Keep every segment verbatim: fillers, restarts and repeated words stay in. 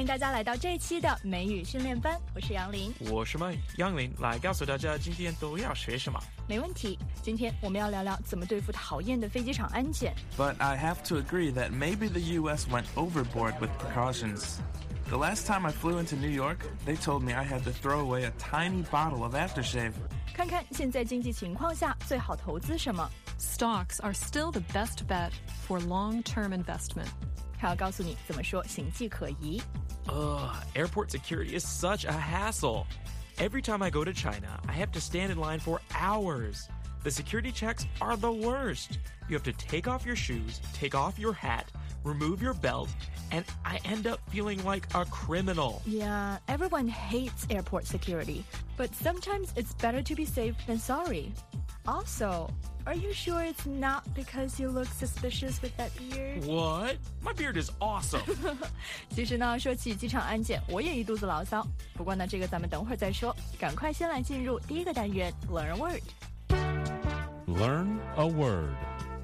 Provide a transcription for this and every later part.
迎大家来到这一期的美语训练班，我是杨林， 我是麦杨林，来告诉大家今天都要学什么。 没问题，今天我们要聊聊怎么对付讨厌的飞机场安检。 But I have to agree that maybe the U S went overboard with precautions. The last time I flew into New York, they told me I had to throw away a tiny bottle of aftershave. 看看现在经济情况下最好投资什么。 Stocks are still the best bet for long-term investment. 还要告诉你怎么说形迹可疑。 Ugh, airport security is such a hassle. Every time I go to China, I have to stand in line for hours. The security checks are the worst. You have to take off your shoes, take off your hat, remove your belt, and I end up feeling like a criminal. Yeah, everyone hates airport security, but sometimes it's better to be safe than sorry. Also, are you sure it's not because you look suspicious with that beard? What? My beard is awesome. 其实呢，说起机场安检，我也一肚子牢骚。不过呢，这个咱们等会儿再说。赶快先来进入第一个单元 Learn a Word. Learn a word.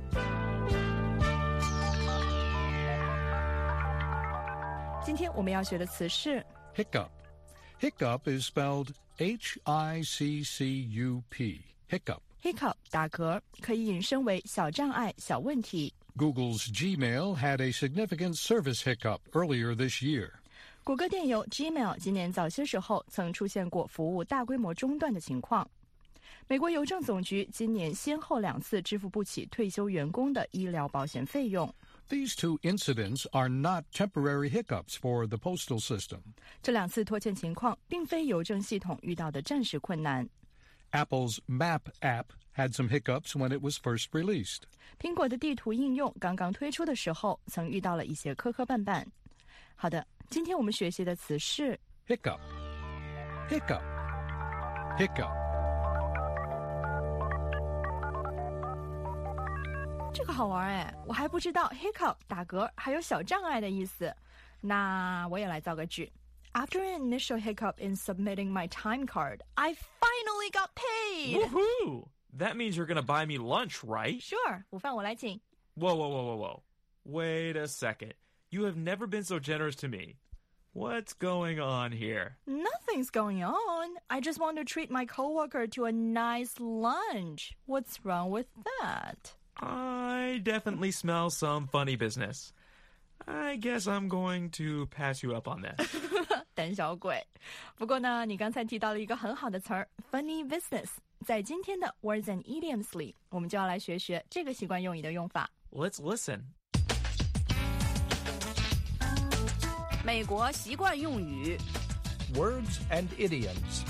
今天我们要学的词是 Hiccup. Hiccup is spelled H I C C U P. Hiccup. hiccup 打嗝，可以引申为小障碍、小问题。 Google's Gmail had a significant service hiccup earlier this year. 谷歌电邮 Gmail 今年早些时候曾出现过服务大规模中断的情况。美国邮政总局今年先后两次支付不起退休员工的医疗保险费用。 These two incidents are not temporary hiccups for the postal system. 这两次拖欠情况并非邮政系统遇到的暂时困难。 Apple's Map app had some hiccups when it was first released. 苹果的地图应用刚刚推出的时候曾遇到了一些磕磕绊绊。好的，今天我们学习的词是 Hiccup. Hiccup. Hiccup. 这个好玩哎，我还不知道 hiccup 打嗝还有小障碍的意思。那我也来造个句。 After an initial hiccup in submitting my time card, I finally got paid. Woohoo! That means you're gonna buy me lunch, right? Sure, 午饭我来请。 Whoa, whoa, whoa, whoa, whoa. Wait a second. You have never been so generous to me. What's going on here? Nothing's going on. I just want to treat my coworker to a nice lunch. What's wrong with that? I definitely smell some funny business. I guess I'm going to pass you up on that. 胆小鬼。不过呢，你刚才提到了一个很好的词儿 funny business。 在今天的 Words and Idioms 里，我们就要来学学这个习惯用语的用法。 Let's listen. 美国习惯用语 Words and Idioms.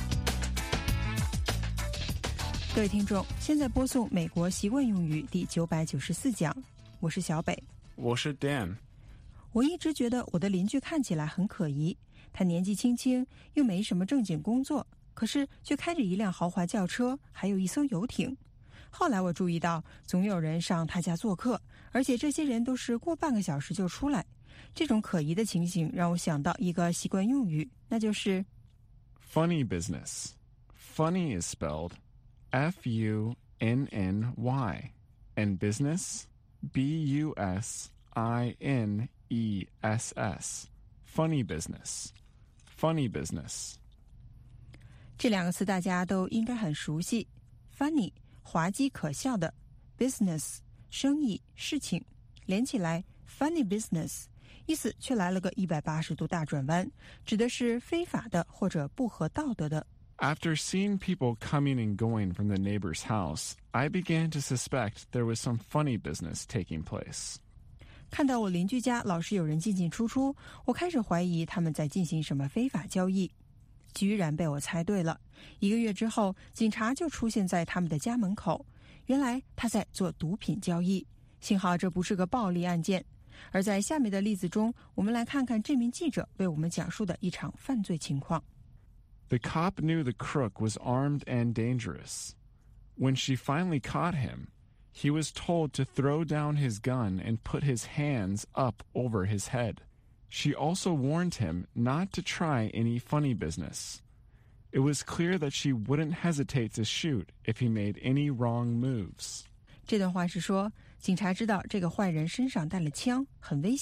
各位听众，现在播送美国习惯用语第九百九十四讲，我是小北。 我是 Dan. 我一直觉得我的邻居看起来很可疑，他年纪轻轻，又没什么正经工作，可是却开着一辆豪华轿车，还有一艘游艇。后来我注意到，总有人上他家做客，而且这些人都是过半个小时就出来。这种可疑的情形让我想到一个习惯用语，那就是 funny business. Funny is spelled F U N N Y, and business B U S I N E S S. Funny business. Funny business. 这两个词大家都应该很熟悉。 Funny 滑稽可笑的， Business 生意事情，连起来 Funny business 意思却来了个一百八十度大转弯，指的是非法的或者不合道德的。 After seeing people coming and going from the neighbor's house, I began to suspect there was some funny business taking place. 看到我邻居家老是有人进进出出，我开始怀疑他们在进行什么非法交易。居然被我猜对了，一个月之后，警察就出现在他们的家门口。原来他在做毒品交易，幸好这不是个暴力案件。而在下面的例子中，我们来看看这名记者为我们讲述的一场犯罪情况。 The cop knew the crook was armed and dangerous. When she finally caught him, he was told to throw down his gun and put his hands up over his head. She also warned him not to try any funny business. It was clear that she wouldn't hesitate to shoot if he made any wrong moves. 这段话是说，警察知道这个坏人身上带了枪，很危险，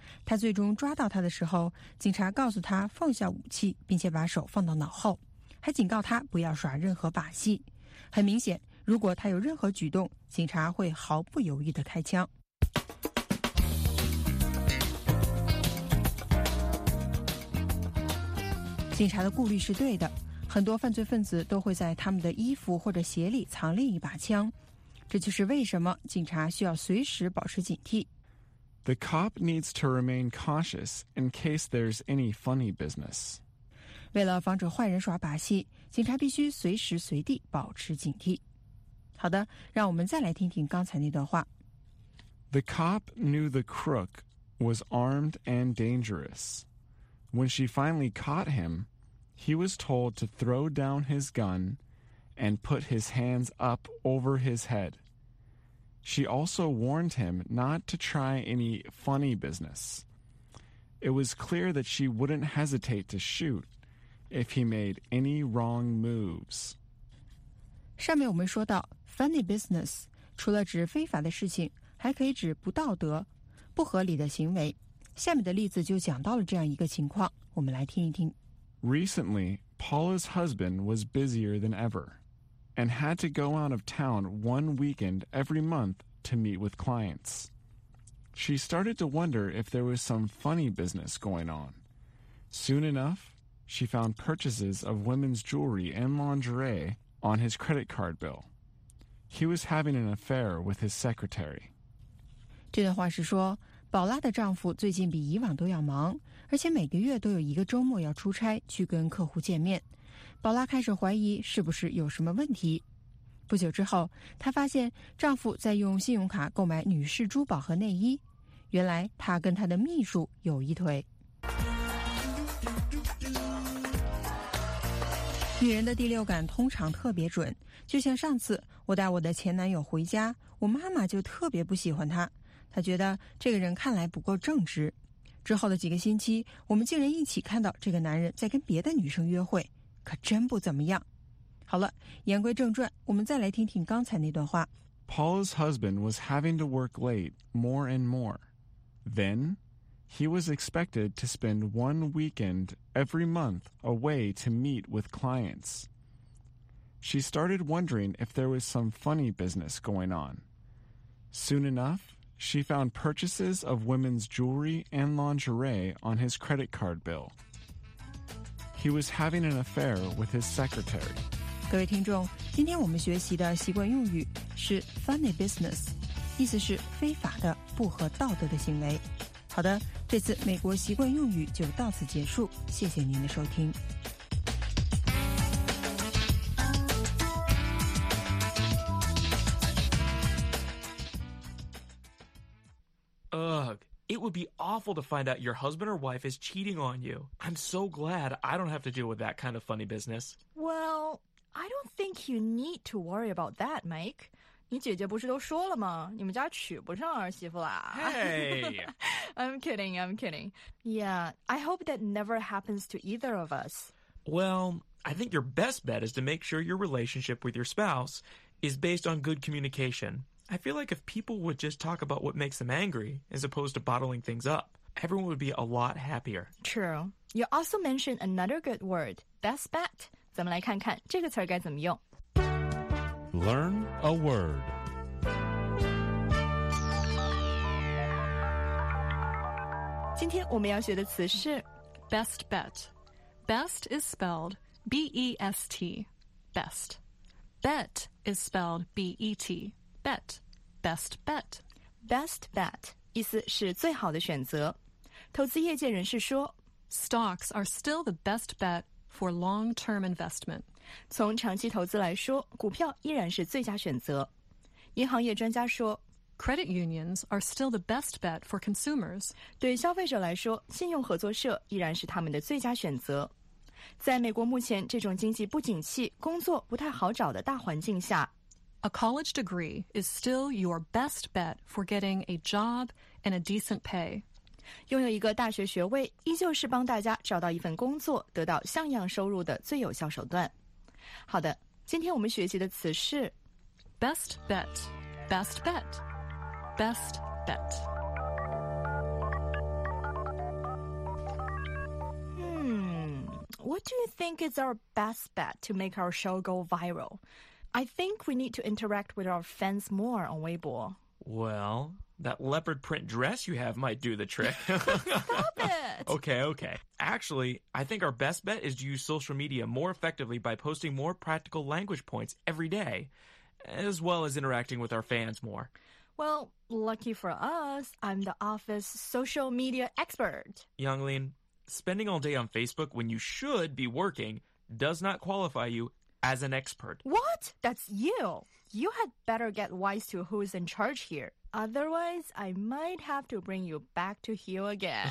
他最终抓到他的时候，警察告诉他放下武器，并且把手放到脑后，还警告他不要耍任何把戏。很明显，如果他有任何举动，警察会毫不犹豫地开枪。警察的顾虑是对的，很多犯罪分子都会在他们的衣服或者鞋里藏另一把枪，这就是为什么警察需要随时保持警惕。 The cop needs to remain cautious in case there's any funny business. 为了防止坏人耍把戏，警察必须随时随地保持警惕。好的，让我们再来听听刚才那段话。 The cop knew the crook was armed and dangerous. When she finally caught him, he was told to throw down his gun and put his hands up over his head. She also warned him not to try any funny business. It was clear that she wouldn't hesitate to shoot if he made any wrong moves. 上面我们说到 funny business 除了指非法的事情，还可以指不道德、不合理的行为。下面的例子就讲到了这样一个情况，我们来听一听。 Recently, Paula's husband was busier than ever and had to go out of town one weekend every month to meet with clients. She started to wonder if there was some funny business going on. Soon enough, she found purchases of women's jewelry and lingerie on his credit card bill. He was having an affair with his secretary. 这段话是说，宝拉的丈夫最近比以往都要忙，而且每个月都有一个周末要出差去跟客户见面。宝拉开始怀疑是不是有什么问题。不久之后，她发现丈夫在用信用卡购买女士珠宝和内衣，原来他跟他的秘书有一腿。女人的第六感通常特别准，就像上次我带我的前男友回家，我妈妈就特别不喜欢他，她觉得这个人看来不够正直。之后的几个星期，我们竟然一起看到这个男人在跟别的女生约会，可真不怎么样。好了，言归正传，我们再来听听刚才那段话。 Paula's husband was having to work late more and more. Then, he was expected to spend one weekend every month away to meet with clients. She started wondering if there was some funny business going on. Soon enough, she found purchases of women's jewelry and lingerie on his credit card bill. He was having an affair with his secretary. 各位听众，今天我们学习的习惯用语是 funny business， 意思是非法的、不合道德的行为。好的，这次美国习惯用语就到此结束，谢谢您的收听。 Ugh, it would be awful to find out your husband or wife is cheating on you. I'm so glad I don't have to deal with that kind of funny business. Well, I don't think you need to worry about that, Mike. 你姐姐不是都说了吗？你们家娶不上儿媳妇啦。 Hey! I'm kidding, I'm kidding. Yeah, I hope that never happens to either of us. Well, I think your best bet is to make sure your relationship with your spouse is based on good communication. I feel like if people would just talk about what makes them angry as opposed to bottling things up, everyone would be a lot happier. True. You also mentioned another good word, best bet. 咱们来看看这个词儿该怎么用。 Learn a word. 今天我们要学的词是 Best bet. Best is spelled B E S T. Best. Bet is spelled B E T. Bet. Best bet. best bet 意思是最好的选择。投资业界人士说 Stocks are still the best bet for long-term investment. 从长期投资来说，股票依然是最佳选择。银行业专家说 Credit unions are still the best bet for consumers. 对消费者来说，信用合作社依然是他们的最佳选择。在美国目前这种经济不景气、工作不太好找的大环境下， A college degree is still your best bet for getting a job and a decent pay. 拥有一个大学学位依旧是帮大家找到一份工作、得到像样收入的最有效手段。好的，今天我们学习的词是 Best bet. Best bet. Best bet. what do you think is our best bet to make our show go viral? I think we need to interact with our fans more on Weibo. Well, that leopard print dress you have might do the trick. Stop it! Okay, okay. Actually, I think our best bet is to use social media more effectively by posting more practical language points every day, as well as interacting with our fans more. Well, lucky for us, I'm the office social media expert. Younglin, spending all day on Facebook when you should be working does not qualify you as an expert. What? That's you. You had better get wise to who's in charge here. Otherwise, I might have to bring you back to heel again.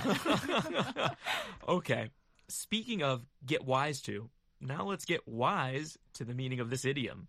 Okay. Speaking of get wise to, now let's get wise to the meaning of this idiom.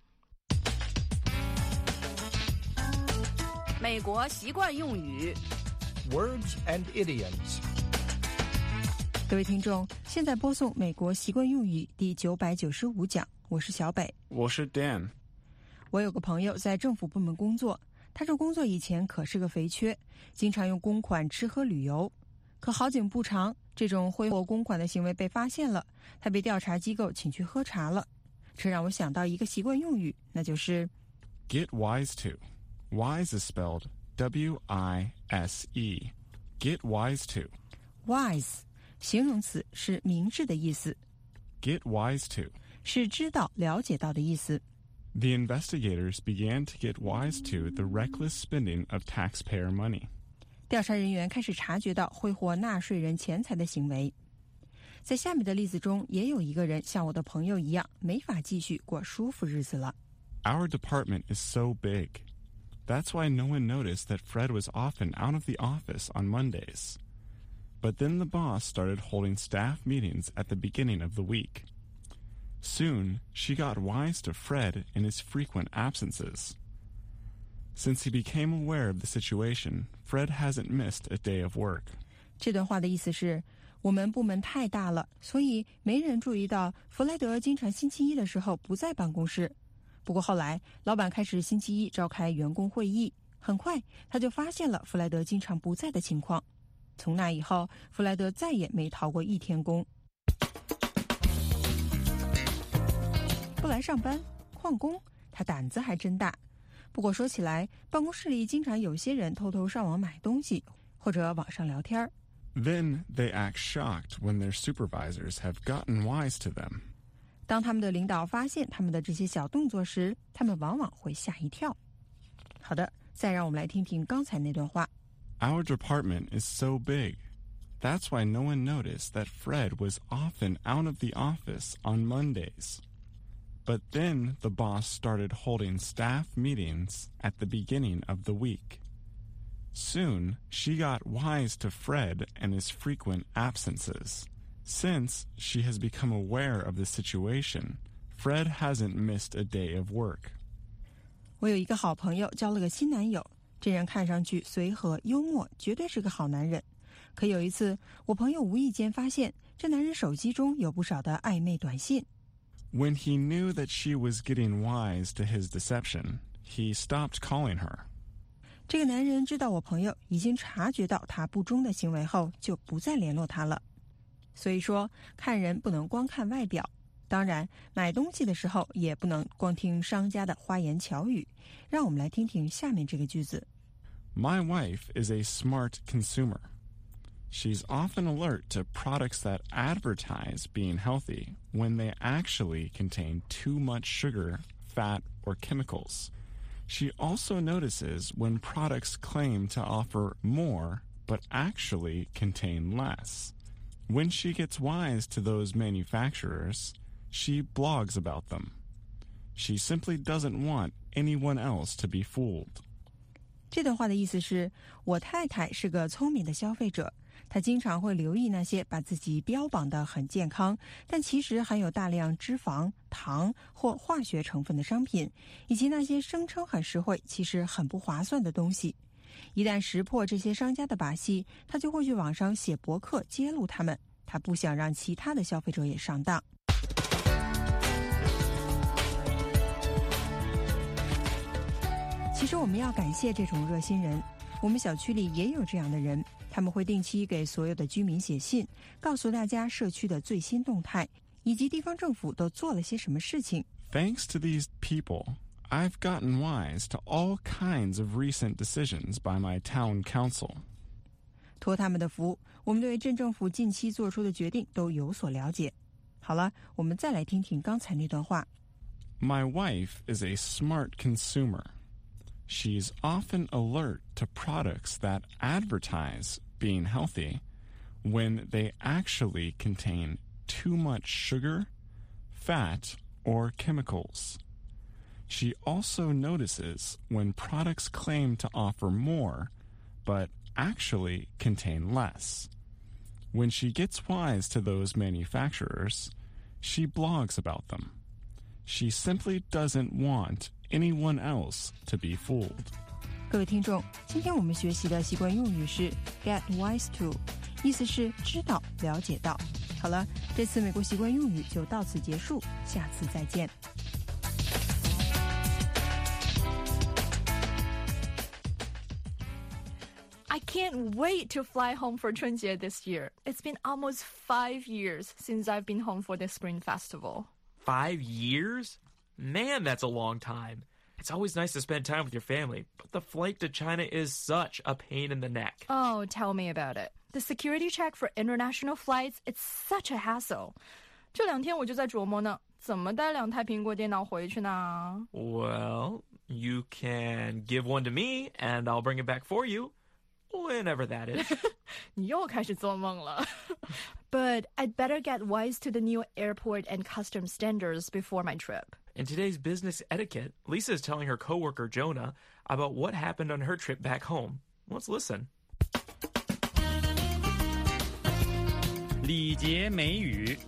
美国习惯用语 Words and idioms. 各位听众，现在播送美国习惯用语第九百九十五讲，我是小北。 我是 Dan。 我有个朋友在政府部门工作，他这工作以前可是个肥缺，经常用公款吃喝旅游。可好景不长，这种挥霍公款的行为被发现了，他被调查机构请去喝茶了。这让我想到一个习惯用语，那就是 Get wise to. Wise is spelled W I S E. Get wise to. wise 形容词是明智的意思， Get wise to. 是知道了解到的意思。 The investigators began to get wise to the reckless spending of taxpayer money. 调查人员开始察觉到挥霍纳税人钱财的行为。在下面的例子中，也有一个人像我的朋友一样，没法继续过舒服日子了。 Our department is so big. That's why no one noticed that Fred was often out of the office on Mondays. But then the boss started holding staff meetings at the beginning of the week. Soon, she got wise to Fred and his frequent absences. Since he became aware of the situation, Fred hasn't missed a day of work. 这段话的意思是，我们部门太大了，所以没人注意到弗莱德经常星期一的时候不在办公室。不过后来，老板开始星期一召开员工会议，很快他就发现了弗莱德经常不在的情况。从那以后，弗莱德再也没逃过一天工。不来上班，旷工，他胆子还真大。不过说起来，办公室里经常有些人偷偷上网买东西，或者网上聊天。 Then they act shocked when their supervisors have gotten wise to them. 当他们的领导发现他们的这些小动作时，他们往往会吓一跳。好的，再让我们来听听刚才那段话。 Our department is so big. That's why no one noticed that Fred was often out of the office on Mondays. But then the boss started holding staff meetings at the beginning of the week. Soon, she got wise to Fred and his frequent absences. Since she has become aware of the situation, Fred hasn't missed a day of work. 我有一个好朋友交了个新男友，这人看上去随和幽默，绝对是个好男人。可有一次，我朋友无意间发现这男人手机中有不少的暧昧短信。 When he knew that she was getting wise to his deception, he stopped calling her. 这个男人知道我朋友已经察觉到他不忠的行为后，就不再联络他了。所以说，看人不能光看外表，当然，买东西的时候也不能光听商家的花言巧语。让我们来听听下面这个句子。 My wife is a smart consumer. She's often alert to products that advertise being healthy when they actually contain too much sugar, fat, or chemicals. She also notices when products claim to offer more but actually contain less. When she gets wise to those manufacturers, she blogs about them. She simply doesn't want anyone else to be fooled. 这段话的意思是，我太太是个聪明的消费者，她经常会留意那些把自己标榜得很健康，但其实含有大量脂肪、糖或化学成分的商品，以及那些声称很实惠，其实很不划算的东西。一旦识破这些商家的把戏，她就会去网上写博客揭露他们。她不想让其他的消费者也上当。其实我们要感谢这种热心人，我们小区里也有这样的人，他们会定期给所有的居民写信，告诉大家社区的最新动态， 以及地方政府都做了些什么事情。 Thanks to these people, I've gotten wise to all kinds of recent decisions by my town council. 托他们的福，我们对镇政府近期做出的决定都有所了解。好了，我们再来听听刚才那段话。 My wife is a smart consumer. She's often alert to products that advertise being healthy when they actually contain too much sugar, fat, or chemicals. She also notices when products claim to offer more, but actually contain less. When she gets wise to those manufacturers, she blogs about them. She simply doesn't want anyone else to be fooled. 各位听众，今天我们学习的习惯用语是 get wise to， 意思是知道、了解到。好了，这次美国习惯用语就到此结束，下次再见。 I can't wait to fly home for 春节 this year. It's been almost five years since I've been home for the Spring Festival. Five years? Man, that's a long time. It's always nice to spend time with your family, but the flight to China is such a pain in the neck. Oh, tell me about it. The security check for international flights, it's such a hassle. 这两天我就在琢磨呢，怎么带两台苹果电脑回去呢？ Well, you can give one to me, and I'll bring it back for you. Whenever that is. 你又开始做梦了。But I'd better get wise to the new airport and customs standards before my trip. In today's business etiquette, Lisa is telling her coworker Jonah about what happened on her trip back home. Let's listen. 礼节美语。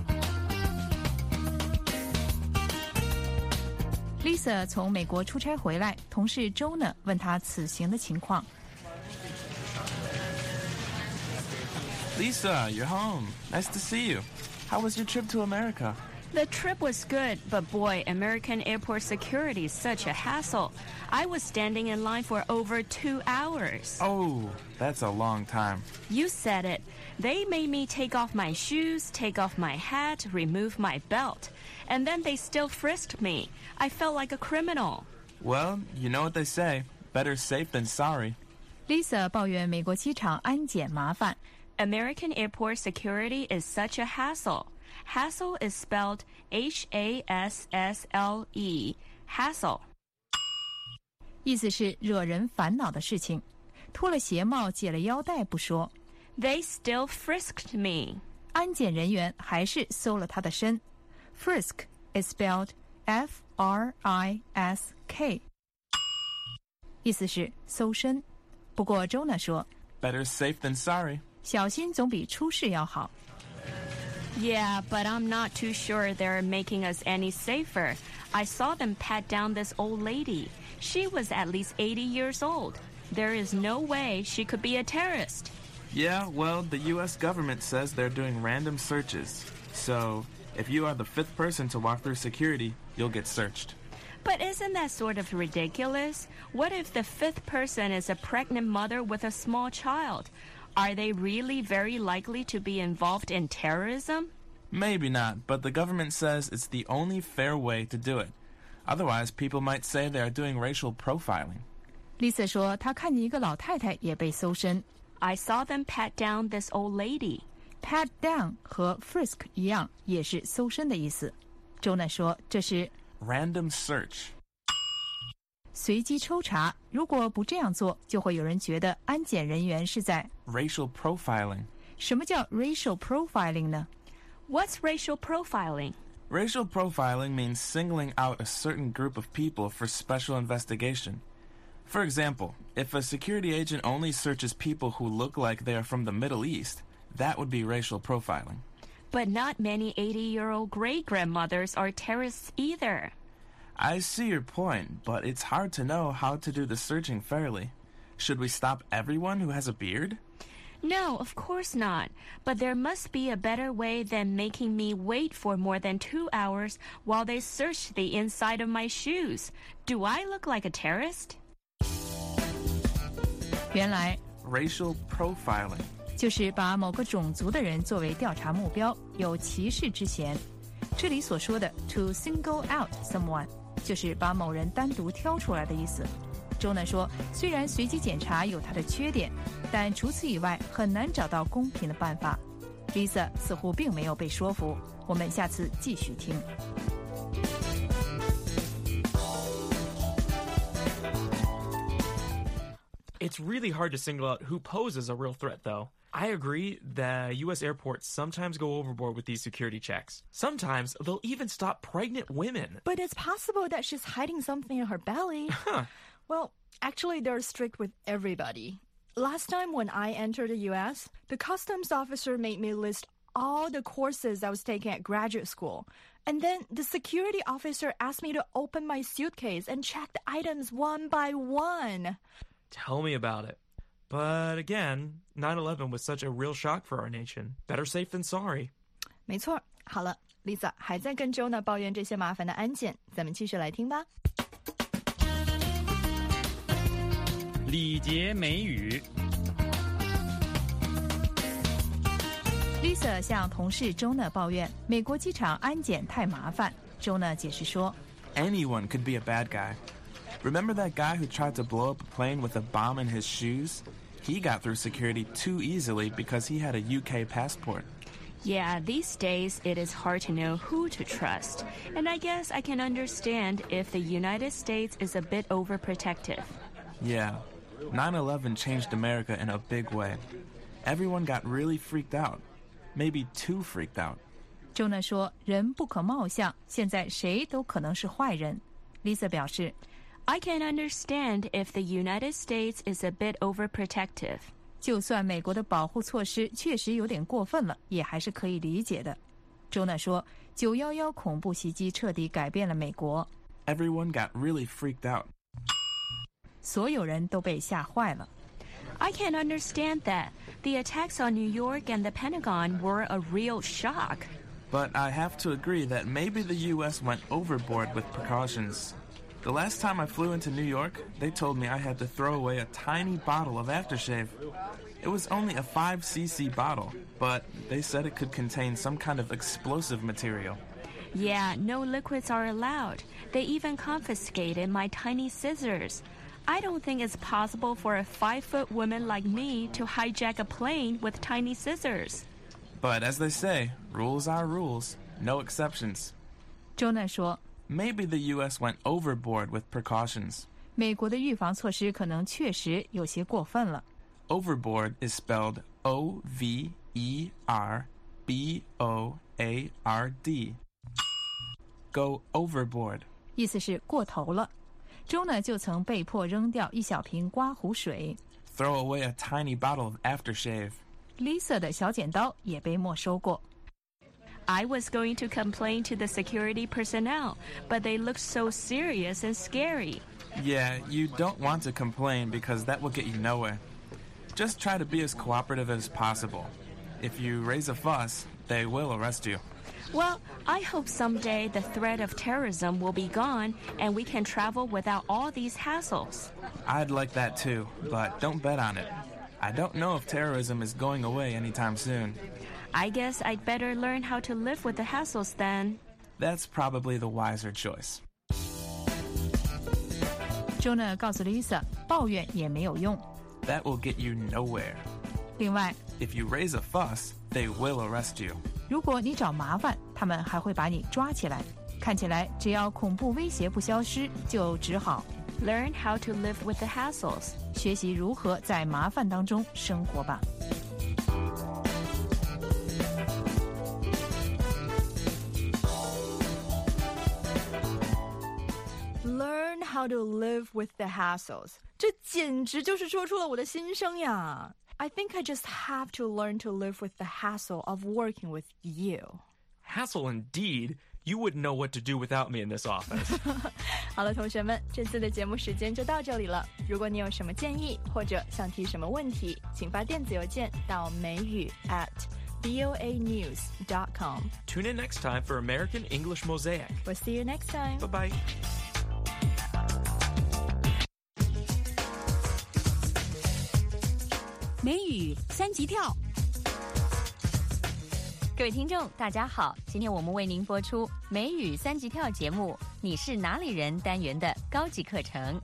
Lisa 从美国出差回来，同事 Jonah 问她此行的情况。 Lisa, you're home. Nice to see you. How was your trip to America? The trip was good, but boy, American airport security is such a hassle. I was standing in line for over two hours. Oh, that's a long time. You said it. They made me take off my shoes, take off my hat, remove my belt. And then they still frisked me. I felt like a criminal. Well, you know what they say. Better safe than sorry. Lisa 抱怨美国机场安检麻烦。 American airport security is such a hassle. Hassle is spelled H A S S L E. Hassle. 意思是惹人烦恼的事情。脱了鞋帽解了腰带不说， They still frisked me. 安检人员还是搜了他的身。Frisk is spelled F R I S K. 意思是搜身。不过 Jonah 说 Better safe than sorry. 小心总比出事要好。 Yeah, but I'm not too sure they're making us any safer. I saw them pat down this old lady. She was at least eighty years old. There is no way she could be a terrorist. Yeah, well, the U S government says they're doing random searches. So, if you are the fifth person to walk through security, you'll get searched. But isn't that sort of ridiculous? What if the fifth person is a pregnant mother with a small child? Are they really very likely to be involved in terrorism? Maybe not, but the government says it's the only fair way to do it. Otherwise, people might say they are doing racial profiling. Lisa 说她看见一个老太太也被搜身。 I saw them pat down this old lady. Pat down 和 frisk 一样，也是搜身的意思。Jonah 说这是 random search. 随机抽查，如果不这样做，就会有人觉得安检人员是在 racial profiling. 什么叫 racial profiling 呢？ What's racial profiling? Racial profiling means singling out a certain group of people for special investigation. For example, if a security agent only searches people who look like they are from the Middle East, that would be racial profiling. But not many eighty-year-old great-grandmothers are terrorists either. I see your point, but it's hard to know how to do the searching fairly. Should we stop everyone who has a beard? No, of course not. But there must be a better way than making me wait for more than two hours while they search the inside of my shoes. Do I look like a terrorist? 原来 racial profiling 就是把某个种族的人作为调查目标，有歧视之嫌。这里所说的 to single out someone 就是把某人单独挑出来的意思。周呢说，虽然随机检查有它的缺点，但除此以外很难找到公平的办法。Lisa 似乎并没有被说服，我们下次继续听。 It's really hard to single out who poses a real threat, though. I agree that U S airports sometimes go overboard with these security checks. Sometimes they'll even stop pregnant women. But it's possible that she's hiding something in her belly. Huh. Well, actually, they're strict with everybody. Last time when I entered the U S, the customs officer made me list all the courses I was taking at graduate school. And then the security officer asked me to open my suitcase and check the items one by one. Tell me about it. But again, nine eleven was such a real shock for our nation. Better safe than sorry. 没错，好了 ，Lisa 还在跟 Jonah 抱怨这些麻烦的安检，咱们继续来听吧。 礼节美语。 Lisa 向同事 Jonah 抱怨美国机场安检太麻烦。Jonah 解释说 Anyone could be a bad guy. Remember that guy who tried to blow up a plane with a bomb in his shoes? He got through security too easily because he had a U K passport. Yeah, these days it is hard to know who to trust. And I guess I can understand if the United States is a bit overprotective. Yeah, nine eleven changed America in a big way. Everyone got really freaked out. Maybe too freaked out. Jonah 说人不可貌相，现在谁都可能是坏人。Lisa 表示 I can understand if the United States is a bit overprotective. 就算美国的保护措施确实有点过分了，也还是可以理解的。Jonah 说九一一恐怖袭击彻底改变了美国。 Everyone got really freaked out. 所有人都被吓坏了。 I can understand that. The attacks on New York and the Pentagon were a real shock. But I have to agree that maybe the U S went overboard with precautions. The last time I flew into New York, they told me I had to throw away a tiny bottle of aftershave. It was only a five c c bottle, but they said it could contain some kind of explosive material. Yeah, no liquids are allowed. They even confiscated my tiny scissors. I don't think it's possible for a five-foot woman like me to hijack a plane with tiny scissors. But as they say, rules are rules, no exceptions. Jonah 说 Maybe the U S went overboard with precautions. 美国的预防措施可能确实有些过分了。 Overboard is spelled O V E R B O A R D. Go overboard. 意思是过头了。Jonah 就曾被迫扔掉一小瓶刮胡水。 Throw away a tiny bottle of aftershave. Lisa 的小剪刀也被没收过。 I was going to complain to the security personnel, but they looked so serious and scary. Yeah, you don't want to complain because that will get you nowhere. Just try to be as cooperative as possible. If you raise a fuss, they will arrest you. Well, I hope someday the threat of terrorism will be gone and we can travel without all these hassles. I'd like that too, but don't bet on it. I don't know if terrorism is going away anytime soon. I guess I'd better learn how to live with the hassles then. That's probably the wiser choice. Jonah 告诉 Lisa 抱怨也没有用。 That will get you nowhere. 另外 If you raise a fuss, they will arrest you. 如果你找麻烦，他们还会把你抓起来。看起来只要恐怖威胁不消失，就只好 learn how to live with the hassles. 学习如何在麻烦当中生活吧。 Learn how to live with the hassles. 这简直就是说出了我的心声呀。I think I just have to learn to live with the hassle of working with you. Hassle indeed. You wouldn't know what to do without me in this office. 好了，同学们，这次的节目时间就到这里了。如果你有什么建议或者想提什么问题，请发电子邮件到美语 at voa news dot com. Tune in next time for American English Mosaic. We'll see you next time. Bye-bye. 美语三级跳。 各位听众大家好，今天我们为您播出美语三级跳节目你是哪里人单元的高级课程。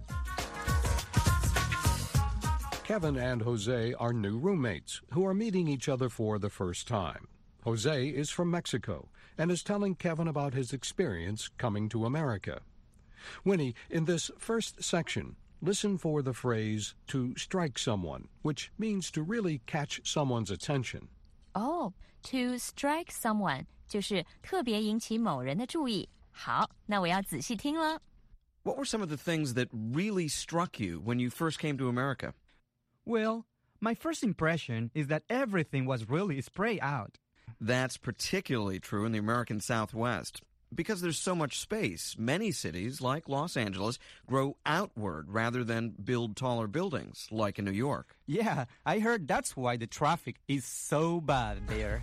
Kevin and Jose are new roommates who are meeting each other for the first time. Jose is from Mexico and is telling Kevin about his experience coming to America. Winnie, in this first section, listen for the phrase to strike someone, which means to really catch someone's attention. Oh, to strike someone 就是特别引起某人的注意。好，那我要仔细听了。 What were some of the things that really struck you when you first came to America? Well, my first impression is that everything was really spread out. That's particularly true in the American Southwest. Because there's so much space, many cities, like Los Angeles, grow outward rather than build taller buildings, like in New York. Yeah, I heard that's why the traffic is so bad there.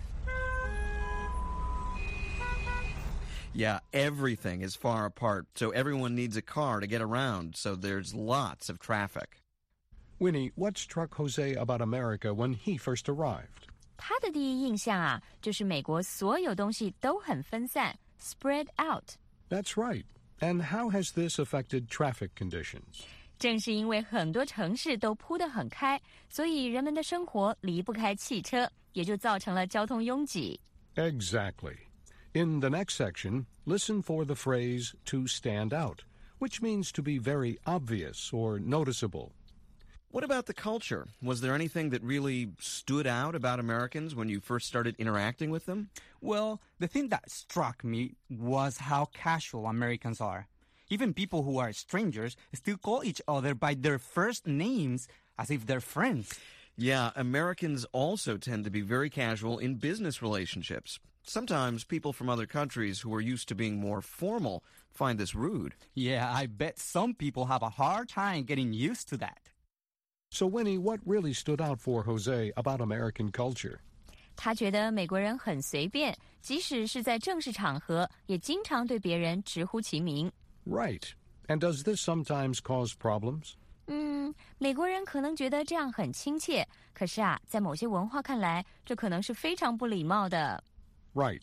Yeah, everything is far apart, so everyone needs a car to get around, so there's lots of traffic. Winnie, what struck Jose about America when he first arrived? 他的第一印象啊，就是美国所有东西都很分散 spread out. That's right. And how has this affected traffic conditions? 正是因为很多城市都铺得很开，所以人们的生活离不开汽车，也就造成了交通拥挤。 Exactly. In the next section, listen for the phrase to stand out, which means to be very obvious or noticeable. What about the culture? Was there anything that really stood out about Americans when you first started interacting with them? Well, the thing that struck me was how casual Americans are. Even people who are strangers still call each other by their first names as if they're friends. Yeah, Americans also tend to be very casual in business relationships. Sometimes people from other countries who are used to being more formal find this rude. Yeah, I bet some people have a hard time getting used to that. So, Winnie, what really stood out for Jose about American culture? 他觉得美国人很随便，即使是在正式场合，也经常对别人直呼其名。 Right. And does this sometimes cause problems? 嗯，美国人可能觉得这样很亲切，可是啊，在某些文化看来，这可能是非常不礼貌的。 Right.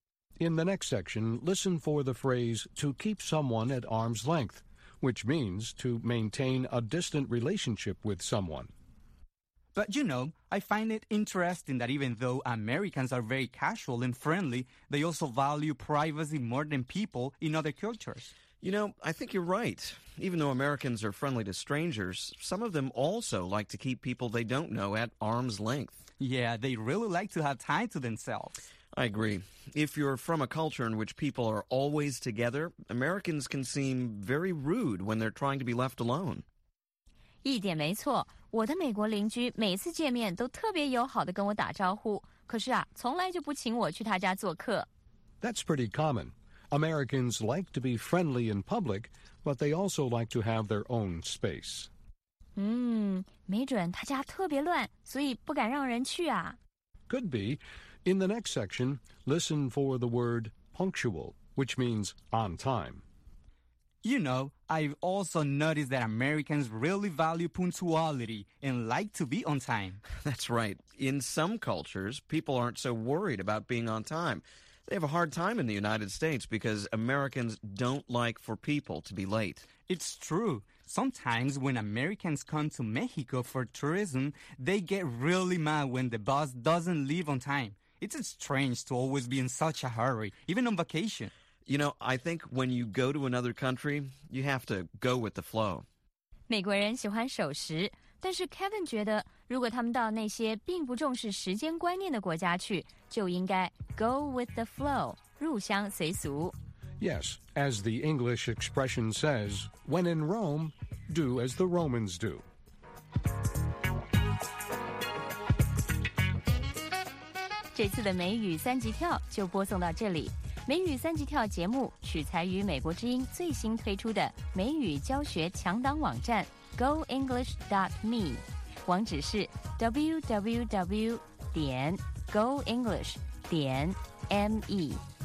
In the next section, listen for the phrase to keep someone at arm's length, which means to maintain a distant relationship with someone. But you know, I find it interesting that even though Americans are very casual and friendly, they also value privacy more than people in other cultures. You know, I think you're right. Even though Americans are friendly to strangers, some of them also like to keep people they don't know at arm's length. Yeah, they really like to have time to themselves. I agree. If you're from a culture in which people are always together, Americans can seem very rude when they're trying to be left alone. 一点没错，我的美国邻居每次见面都特别友好的跟我打招呼，可是啊，从来就不请我去他家做客。 That's pretty common. Americans like to be friendly in public, but they also like to have their own space. 嗯，没准他家特别乱，所以不敢让人去啊。 Could be. In the next section, listen for the word punctual, which means on time. You know, I've also noticed that Americans really value punctuality and like to be on time. That's right. In some cultures, people aren't so worried about being on time. They have a hard time in the United States because Americans don't like for people to be late. It's true. Sometimes when Americans come to Mexico for tourism, they get really mad when the bus doesn't leave on time. It's strange to always be in such a hurry, even on vacation. You know, I think when you go to another country, you have to go with the flow. 美国人喜欢守时，但是 Kevin 觉得，如果他们到那些并不重视时间观念的国家去，就应该 go with the flow， 入乡随俗。 Yes, as the English expression says, when in Rome, do as the Romans do. 这次的美语三级跳就播送到这里。美语三级跳节目取材于美国之音最新推出的美语教学强档网站 go english dot me， 网址是 w w w 点 go english 点 me。